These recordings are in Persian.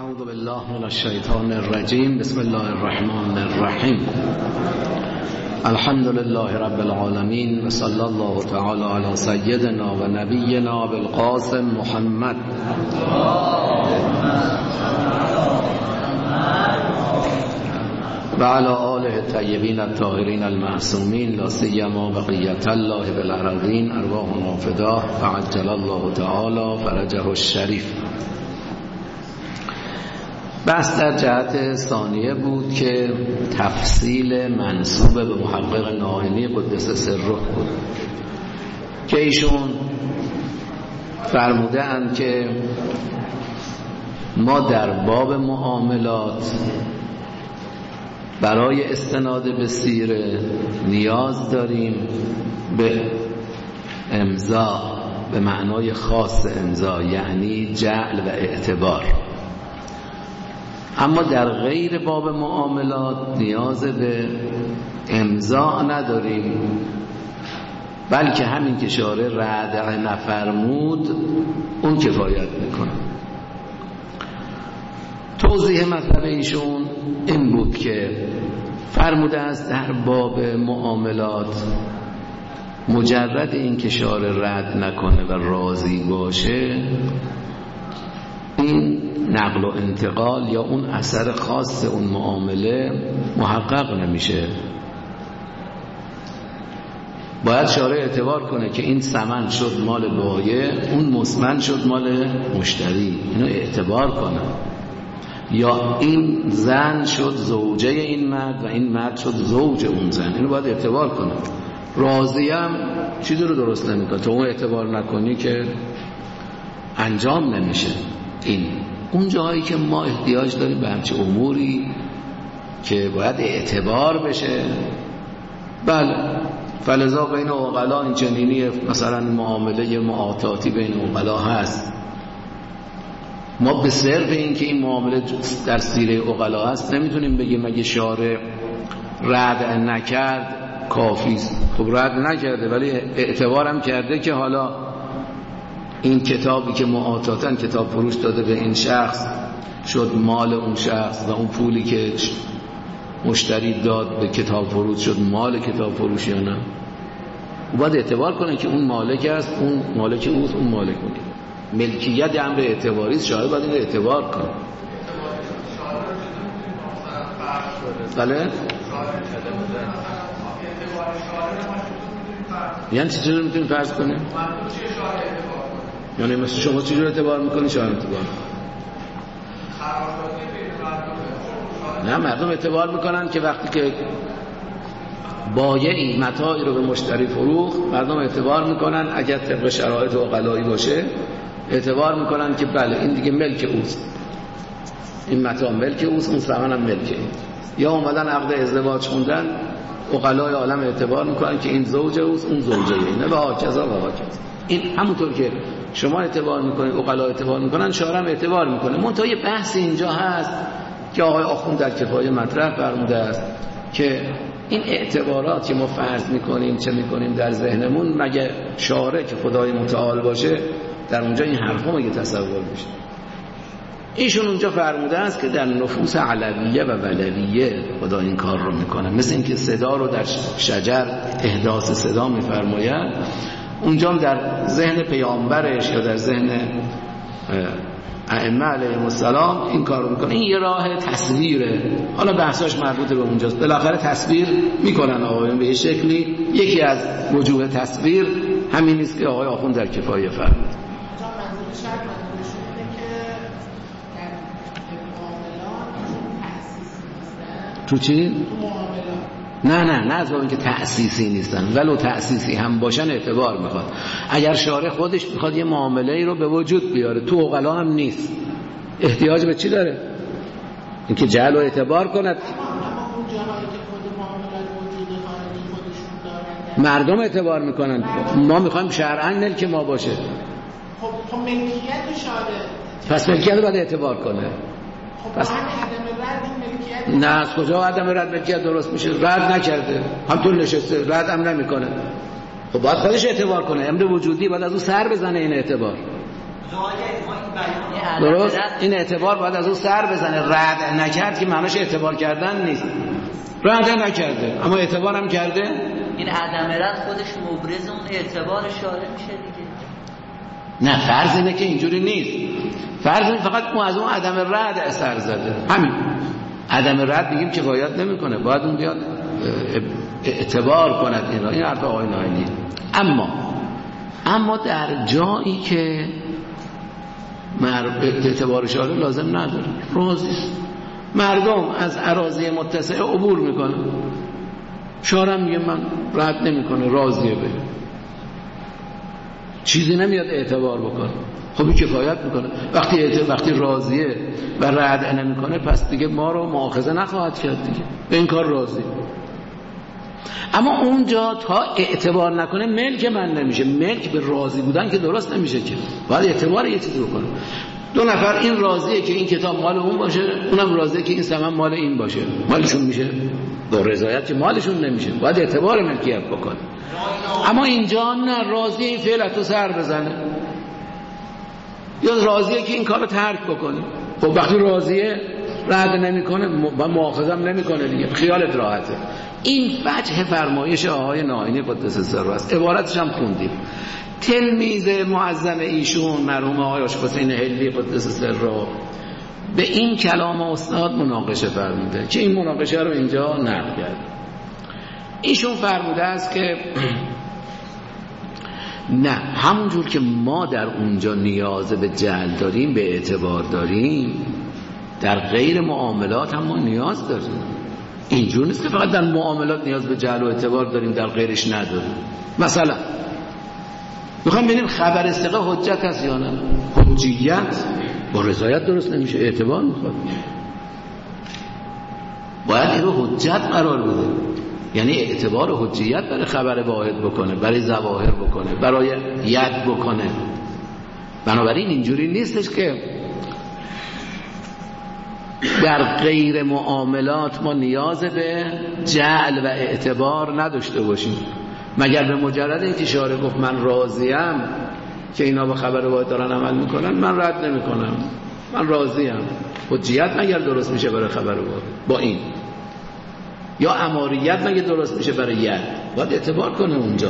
اعوذ بالله من الشیطان الرجیم. بسم الله الرحمن الرحیم. الحمد لله رب العالمین و صلی الله تعالی علی سیدنا و نبینا بالقاسم محمد و علی آله الطیبین الطاهرین المعصومین لا سیما بقیة الله بالارضین ارواحنا فداه فعجل الله تعالی فرجه الشریف. بحث در جهت ثانیه بود که تفصیل منسوب به محقق ناینی قدس سره بود که ایشون فرموده اند که ما در باب معاملات برای استناد به سیره نیاز داریم به امضا به معنای خاص امضا، یعنی جعل و اعتبار. اما در غیر باب معاملات نیاز به امضا نداریم، بلکه همین که شارع رد نفرمود اون کفایت میکنه. توضیح مطلب ایشون این بود که فرموده است در باب معاملات مجرد این که شارع رد نکنه و راضی باشه، این نقل و انتقال یا اون اثر خاص اون معامله محقق نمیشه. باید شارع اعتبار کنه که این ثمن شد مال بایع، اون مثمن شد مال مشتری، اینو اعتبار کنه. یا این زن شد زوجه این مرد و این مرد شد زوج اون زن، اینو باید اعتبار کنه. راضیم چیزی رو درست نمیکنه، تو اون اعتبار نکنی که انجام نمیشه. این اون جایی که ما احتیاج داریم به همچه اموری که باید اعتبار بشه. بله، فلذا بین عقلا این چنینی مثلا معامله معاطاتی بین عقلا هست. ما به صرف این که این معامله در سیره عقلا هست نمیتونیم بگیم اگه شارع رد نکرد کافی است. خب رد نکرده ولی اعتبارم کرده که حالا این کتابی که معاطاتن کتاب فروش داده به این شخص شد مال اون شخص و اون پولی که مشتری داد به کتاب فروش شد مال کتاب فروش یا نه. باید اعتبار کنه که اون مالک است، اون مالک اوست، اون مالک اونه. ملکیت امر اعتباری است، شاید باید این اعتبار کنه. بله؟ یعنی چی جور میتونیم فرض کنیم؟ یعنی مثل شما چی جور اعتبار میکنی؟ شاید اعتبار نه، مردم اعتبار میکنن که وقتی که بایعی متاعی رو به مشتری فروخت، مردم اعتبار میکنن اگر طبق شرایط عقلایی باشه اعتبار میکنن که بله این دیگه ملک اوست، این متاع ملک اوست، اون ثمن هم ملک این. یا اومدن عقد ازدواج خوندن، عقلای عالم اعتبار میکنن که این زوج اوست، اون زوجه اینه و هاکذا و هاکذا. این همونطور که شما اعتبار میکنید، عقلا اعتبار میکنن، شارع هم اعتبار میکنه. منتها یه بحث اینجا هست که آقای آخوند در کفایه مطرح فرموده است که این اعتبارات که ما فرض میکنیم چه میکنیم در ذهنمون، مگه شارع که خدای متعال باشه در اونجا این حرفا مگه تصور میشه؟ ایشون اونجا فرموده است که در نفوس علویه و ولویه خدا این کار رو میکنه. مثل اینکه صدا رو در شجر احداث صدا میفرماید، اونجا در ذهن پیامبرش یا در ذهن ائمه علیهم السلام این کار رو میکنه. این یه راه تصویره، حالا بحثاش مربوط به اونجاست. بالاخره تصویر میکنن آقایون به یه شکلی. یکی از وجوه تصویر همین است که آقای آخوند در کفایه فرمود. تو چی؟ نه از باب اینکه تأسیسی نیستن، ولو تأسیسی هم باشن اعتبار میخواد. اگر شارع خودش میخواد یه معامله ای رو به وجود بیاره، تو عقلا هم نیست، احتیاج به چی داره؟ اینکه جعل و اعتبار کند. مردم اعتبار میکنن، ما میخوایم شرعاً ملک ما باشه. خب ملکیت شارع، پس ملکیت رو باید اعتبار کنه. پس نه، از کجا عدم رد ملکیت درست میشه؟ رد نکرده، همطور نشسته، رد هم نمیکنه. خب باید خودش اعتبار کنه. امر وجودی باید از اون سر بزنه این اعتبار. درست؟ این اعتبار باید از اون سر بزنه. رد نکرد که معناش اعتبار کردن نیست. رد نکرده اما اعتبار هم کرده. این عدم رد خودش مبرز اون اعتبار شارع میشه دیگه. نه، فرض اینه که اینجوری نیست. فرض اینه فقط اون از اون عدم رد اثر زده. همین عدم رد میگیم کفایت نمیکنه، باید اون بیاد اعتبار کند. این حرف آقای ناینی. اما در جایی که اعتبار شارع لازم نداره، راضی مردم از اراضی متسعه عبور میکنه، شارع میگه من رد نمیکنه، راضیه، به چیزی نمیاد اعتبار بکنه. خب این کفایت میکنه. وقتی راضیه و رد نمیکنه پس دیگه ما رو مؤاخذه نخواهد کرد دیگه، به این کار راضی. اما اونجا تا اعتبار نکنه ملک من نمیشه. ملک به راضی بودن که درست نمیشه، که باید اعتبار یه چیزی بکنه. دو نفر این راضیه که این کتاب مال اون باشه، اونم راضیه که این ثمن مال این باشه، مالشون میشه. با رضایت که مالشون نمیشه، باید اعتبار ملکیت بکنه. اما اینجا نه، راضیه این فعل تو سر بزنه یا راضیه که این کارو ترک بکنه. خب وقتی راضیه رد نمیکنه و مؤاخذه هم نمیکنه دیگه، خیالت راحته. این وجه فرمایش آقای ناینی قدس سره است. عبارتش هم خوندیم. تلمیذ معظم ایشون مرحوم آقای حسین حلی قدس سره به این کلام استاد مناقشه فرموده که این مناقشه رو اینجا نقل کرد. ایشون فرموده است که نه، همونجور که ما در اونجا نیاز به جعل داریم، به اعتبار داریم، در غیر معاملات هم ما نیاز داریم. اینجور نیست که فقط در معاملات نیاز به جعل و اعتبار داریم، در غیرش نداریم. مثلا میخوام ببینیم خبر ثقه حجت هست یا نه. حجیت با رضایت درست نمیشه، اعتبار میخواد. باید این رو حجت قرار بده، یعنی اعتبار و حجیت برای خبر واحد بکنه، برای ظواهر بکنه، برای ید بکنه. بنابراین اینجوری نیستش که در غیر معاملات ما نیاز به جعل و اعتبار نداشته باشیم، مگر به مجرد اینکه شارع گفت من راضیم که اینا با خبر واحد دارن عمل میکنن، من رد نمیکنم، من راضیم. حجیت مگر درست میشه برای خبر واحد با این؟ یا اماریت مگه درست میشه برای ید؟ باید اعتبار کنه اونجا.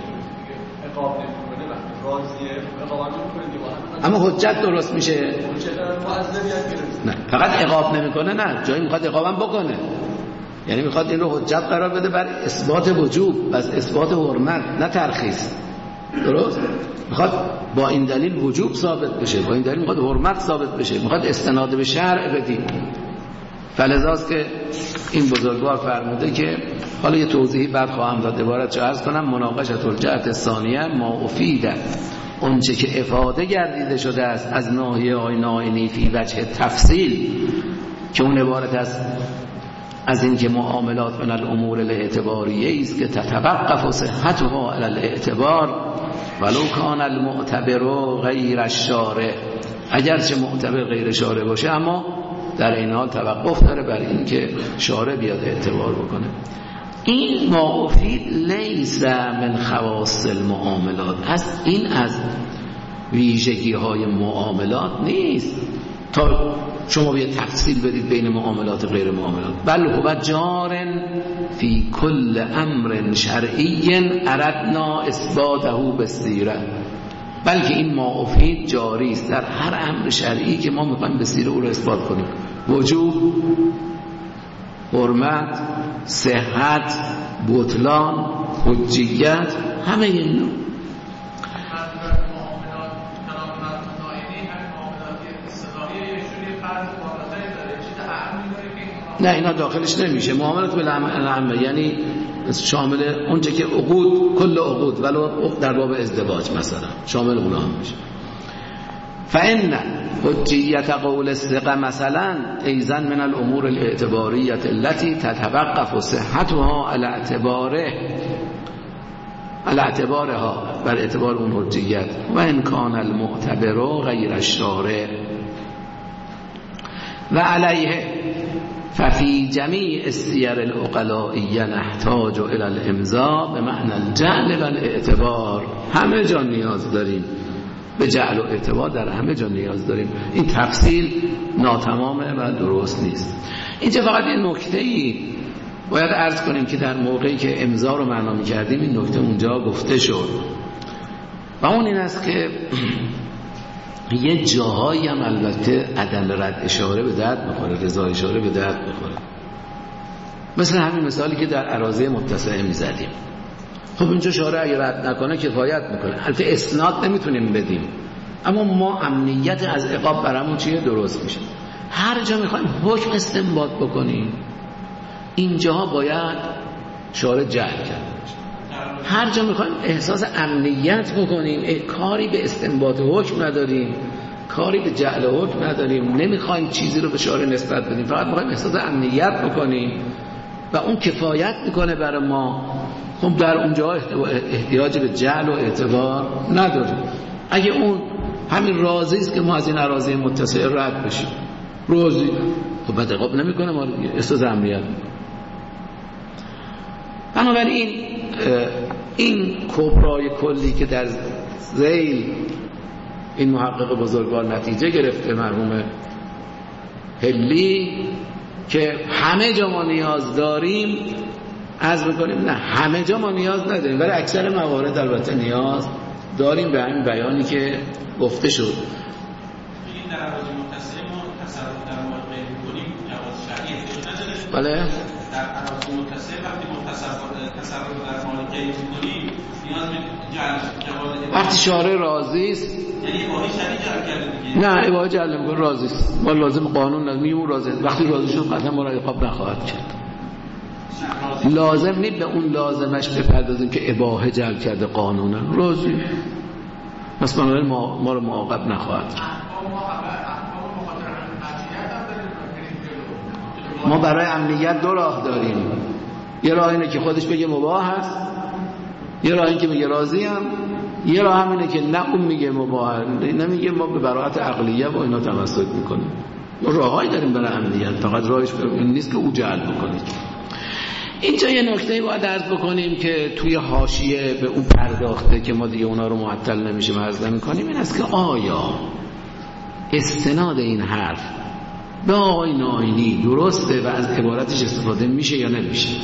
اما حجت درست میشه. نه فقط عقاب نمیکنه، نه جایی میخواد عقابم بکنه، یعنی میخواد این رو حجت قرار بده بر اثبات وجوب، بس اثبات حرمت، نه ترخیص. درست؟ میخواد با این دلیل وجوب ثابت بشه، با این دلیل میخواد حرمت ثابت بشه، میخواد استناد به شرع بدیم. فلذاست که این بزرگوار فرموده که حالا یه توضیحی بعد خواهم داد، عبارت چه عرض کنم. مناقشت الجهت ثانیه ما افیده، اونچه که افاده گردیده شده است از ناحیه های ناینی فی وجه تفصیل، که اون عبارت از این که معاملات من الامور الاعتباریه است که تتوقف صحتها علی الاعتبار ولو کان المعتبر غیر الشارع، اگرچه معتبر غیر شارع باشه اما در این حال توقف داره بر این که شارع بیاد اعتبار بکنه. این ما افید لیس من خواص المعاملات، از ویژگی های معاملات نیست تا شما بیاید تفصیل بدید بین معاملات و غیر معاملات. بل هو جارن فی کل امر شرعی اردنا اثباته بالسیره، بلکه این ما افید جاری است در هر امر شرعی که ما میخوایم به سیره او رو اثبات کنیم. وجوب، حرمت، صحت، بطلان، حجیت، همه اینا. نه اینا داخلش نمیشه. معاملات بالعامه یعنی شامل اونچه که عقود، کل عقود ولو در باب ازدواج مثلا شامل اونها هم میشه. فإن حجیت قول الثقه مثلا ایضا من الامور الاعتباریه التي تتوقف صحتها على اعتبارها، بر اعتبار اون حجیت. و ان کان المعتبر غیر الشارع و علیه ففي جمیع السیر العقلائیه نحتاج الى الامضاء به معنی الجعل و الاعتبار. همه جا نیاز داریم به جعل و اعتبار در همه جا نیاز داریم. این تفصیل ناتمامه و درست نیست. اینجا فقط یه نکته‌ای باید عرض کنیم که در موقعی که امضا رو معنا می‌کردیم این نکته اونجا گفته شد و اون این است که یه جاهایی هم البته عدم رد اشاره به درد می‌خوره، رضا اشاره به درد می‌خوره. مثل همین مثالی که در اراضی متسعه می‌زدیم. خب اینجا شارع اگه رد نکنه کفایت میکنه. البته اسناد نمیتونیم بدیم، اما ما امنیت از عقاب برامون چیه؟ درست میشه. هر جا میخوایم حکم استنباط بکنیم اینجاها باید شارع جعل کرده باشه. هر جا میخوایم احساس امنیت بکنیم کاری به استنباط حکم نداریم، کاری به جعل حکم نداریم، نمیخوایم چیزی رو به شارع نسبت بدیم، فقط میخوایم احساس امنیت بکنیم و اون کفایت میکنه برای ما. خب در اونجا احتیاج به جعل و اعتبار نداریم. اگه اون همین راضی است که ما از این اراضی متسعه رد بشیم، راضی، خب بعد عقاب نمیکنه، ما احساس امنیت میکنه. بنابراین این کبرای کلی که در ذیل این محقق بزرگوار نتیجه گرفته مرحوم هلی که همه جا ما نیاز داریم، عرض میکنیم نه همه جا ما نیاز نداریم، ولی اکثر موارد البته نیاز داریم به همین بیانی که گفته شد. این در اراضی متسعه ما تصرف در واقع می‌کنیم جواز شرعی نداره. بله در اراضی متسعه وقتی ما تصرف در مالکیت می‌کنیم نیاز به جواز وقتی شارع راضی است، یعنی اباحه شرعی جلب کرده دیگه. نه اباحه جلب می‌کنه راضی است، ما لازم قانون نمیگیم راضی است. وقتی راضی شد قطعا ما را عقاب نخواهد کرد. لازم نیست به اون لازمش بپردازیم که اباحه جلب کرده قانونا، راضی پس ما رو معاقب نخواهد. ما برای امنیت دو راه داریم، یه راه اینه که خودش بگه مباح است، یه راه اینه که میگه راضی ام، یه راه هم اینه که نه اون میگه مباح، نمیگه ما به براءت عقلیه و اینا تمسک میکنیم. ما راههایی داریم برای امنیت، فقط راهش این نیست که او جلب بکنید. اینجا یه نکته باید عرض بکنیم که توی حاشیه به اون پرداخته که ما دیگه اونا رو معطل نمیشه عرض نمی‌کنیم، این است که آیا استناد این حرف به آقای ناینی درسته و از عبارتش استفاده میشه یا نمیشه؟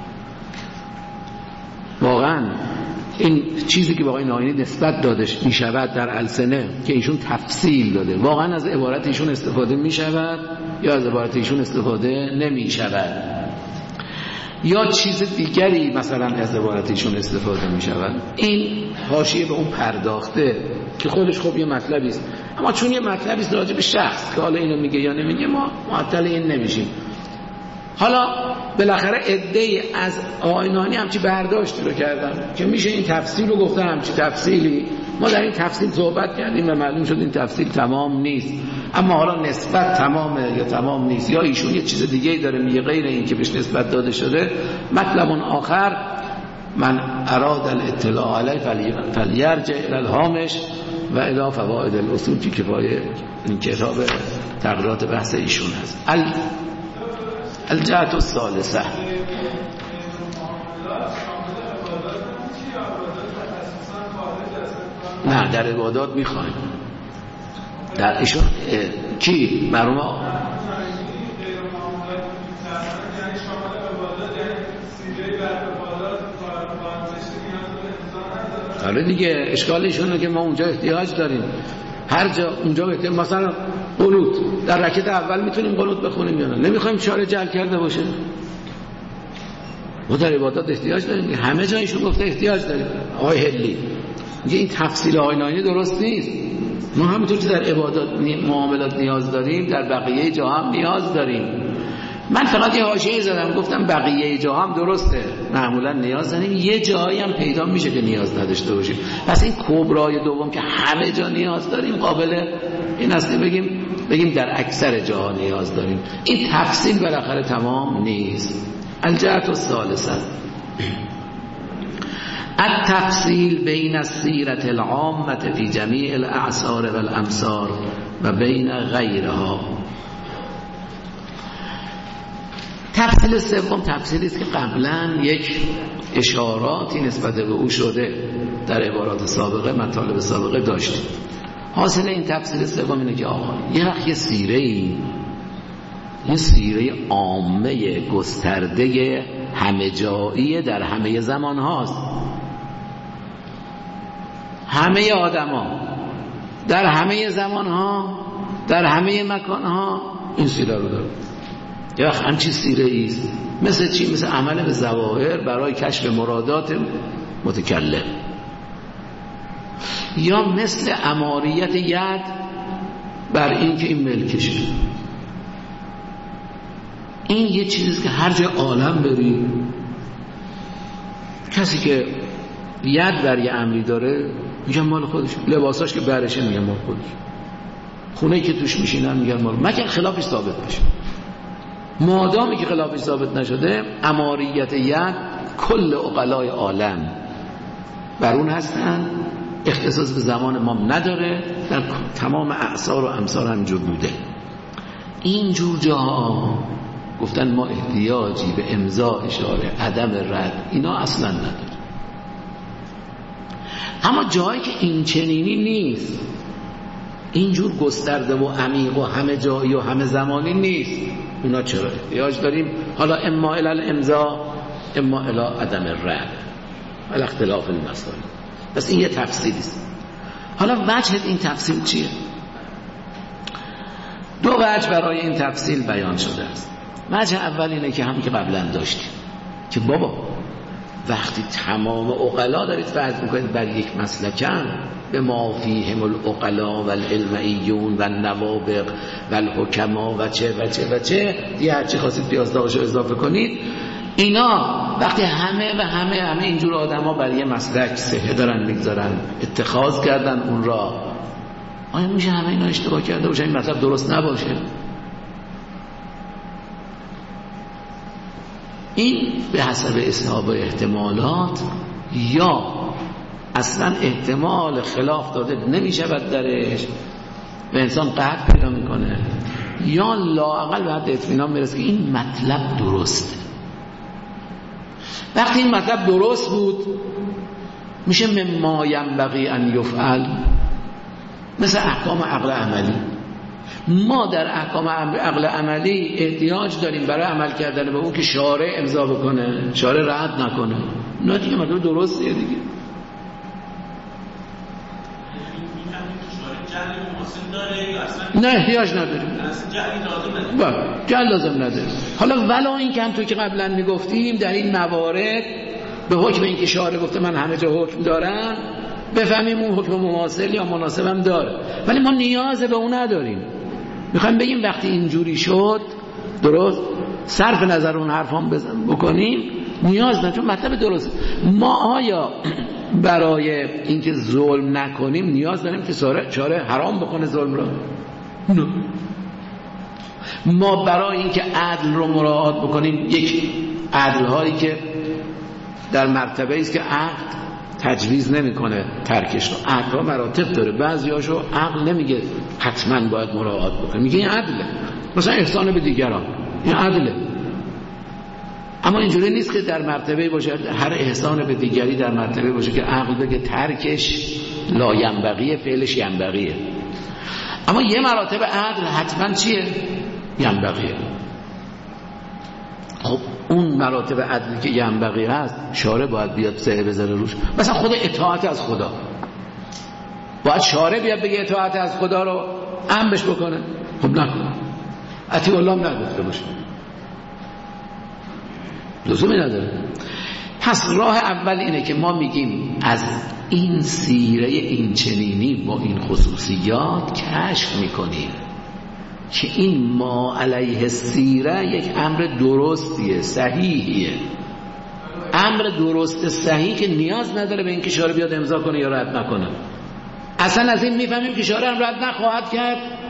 واقعا این چیزی که به آقای ناینی نسبت دادش میشود در السنه که ایشون تفصیل داده، واقعا از عبارت ایشون استفاده میشود یا از عبارت ایشون استفاده نمیشود؟ یا چیز دیگری مثلا از عبارتشون استفاده می شود؟ این حاشیه به اون پرداخته که خودش خب یه مطلبی است، اما چون یه مطلبی است راجع به شخص که حالا اینو میگه یا نمیگه ما معطل این نمیشیم. حالا بالاخره عده‌ای از آینانی همچی برداشتی رو کردن که میشه این تفصیل رو گفتن، همچی تفصیلی ما در این تفصیل صحبت کردیم و معلوم شد این تفصیل تمام نیست، اما حالا نسبت تمامه یا تمام نیست، یا ایشون یه چیز دیگه‌ای داره میگه غیر این که بهش نسبت داده شده. مطلب آخر من اراد الاطلاع علیه فلیرجع الی الهامش و الی فوائد الاصول که کفایه این کتاب تقریرات بحث ایشون هست. الجهت الثالثه نه در عبادات میخوایم در ایشون کی مرحوم آره دیگه اشکال ایشونه که ما اونجا احتیاج داریم، هر جا اونجا احتیاج، مثلا قنوت در رکعت اول میتونیم قنوت بخونیم یا نه؟ نمیخوایم شارع جعل کرده باشه. ما در عبادات احتیاج داریم، همه جا ایشون گفته احتیاج داریم. آقای هلی میگه این تفصیل آینانی درست نیست، ما همونطور که در عبادات معاملات نیاز داریم در بقیه جا هم نیاز داریم. من فقط یه حاشیه زدم گفتم بقیه جا هم درسته، معمولا نیاز داریم، یه جایی هم پیدا میشه که نیاز نداشته باشیم. پس این کبرای دوم که همه جا نیاز داریم قابل این است بگیم در اکثر جاها نیاز داریم. این تفصیل بالاخره تمام نیست. الجهت الثالثه التفصیل بین السیرة العامة فی جمیع الاعصار والامصار و بین غیرها. تفصیل سوم تفصیلی است که قبلا یک اشاراتی نسبت به او شده در عبارات سابقه، مطالب سابقه داشتیم. حاصل این تفسیر سوم اینه که آقا یه وقت یه سیره عامه گسترده همه جایی در همه زمان هاست. همه آدما در همه زمان ها در همه مکان ها این سیره رو داره. یه وقت همچی سیره ایست مثل چی؟ مثل عمل به ظواهر برای کشف مرادات متکلم، یا مثل اماریت ید بر این که این ملکشه. این یه چیزیست که هر جای عالم بری کسی که ید بر یه امری داره میگن مال خودش، لباساش که برشه میگن مال خودش، خونه که توش میشینن میگن مال، مگر خلافش ثابت بشه. مادامی که خلافش ثابت نشده اماریت ید کل عقلای عالم بر اون هستن، اختصاص به زمان ما نداره، در تمام اعصار و امصار همینجور بوده. اینجور جاها گفتن ما احتیاجی به امضا، اشاره، عدم رد اینا اصلا نداره. اما جایی که این چنینی نیست، اینجور گسترده و عمیق و همه جایی و همه زمانی نیست، اونا چرا احتیاج داریم؟ حالا اما الی الامضا اما الی عدم رد و اختلاف المسائل. بس این یه تفصیلی است. حالا وجه این تفصیل چیه؟ دو وجه برای این تفصیل بیان شده است. وجه اول اینه که هم که قبلا داشتیم که بابا وقتی تمام عقلا دارید فرض میکنید بر یک مسلکن، به ما فیهم العقلا و العلمعیون و النوابق و الحکما و چه و چه و چه دیگه هرچی خواستید پیازداشو اضافه کنید، اینا وقتی همه اینجور آدم ها بر یه مسلک سهه دارن میگذارن، اتخاذ کردن اون را، آیا میشه همه اینا اشتباه کرده باشه این مطلب درست نباشه؟ این به حسب اصحاب احتمالات، یا اصلا احتمال خلاف داده نمیشود درش و انسان قطع پیدا میکنه، یا لااقل به حد اطمینان میرسه که این مطلب درسته. وقتی این مطلب درست بود میشه مما ینبغی ان یفعل، مثل احکام عقل عملی. ما در احکام عقل عملی احتیاج داریم برای عمل کردن به اون که شارع امضا بکنه، شارع رد نکنه. نه دیگه مطلب درستیه دیگه. نه احتیاج نداریم، جل لازم نداریم. حالا ولا این که هم تو که قبلا میگفتیم در این موارد به حکم این که شارع گفته من همه جا حکم دارم بفهمیم اون حکم مماثل یا مناسبم داره، ولی ما نیاز به اون نداریم. میخوایم بگیم وقتی اینجوری شد درست صرف نظر اون حرفان بکنیم نیاز نداریم، چون مطلب درست. ما آیا برای اینکه ظلم نکنیم نیاز داریم که شارع حرام بکنه ظلم رو؟ نه. ما برای اینکه عدل رو مراعات بکنیم، یک عدل هایی که در مرتبه است که عقل تجویز نمیکنه ترکش رو، عقل ها مراتب داره، بعضیاشو عقل نمیگه حتما باید مراعات بکنه، میگه این عدله، مثلا احسان به دیگران این عدله. اما اینجوری نیست که در مرتبه باشه هر احسان به دیگری در مرتبه باشه که عقل بگه ترکش لا ینبغیه فعلش ینبغیه. اما یه مراتب عدل حتما چیه؟ ینبغیه. خب اون مراتب عدلی که ینبغی هست شارع باید بیاد سعی بذاره روش. مثلا خود اطاعت از خدا، باید شارع بیاد بگه اطاعت از خدا رو امرش بکنه، خب نکنه، اطیع الله هم نگفته باشه، لزومی نداره. پس راه اول اینه که ما میگیم از این سیره این چنینی با این خصوصیات کشف میکنیم که این ما علیه سیره یک امر درستیه، صحیحیه، امر درست صحیح که نیاز نداره به این که شارع بیاد امضا کنه یا رد نکنه. اصلا از این میفهمیم که شارع هم رد نخواهد کرد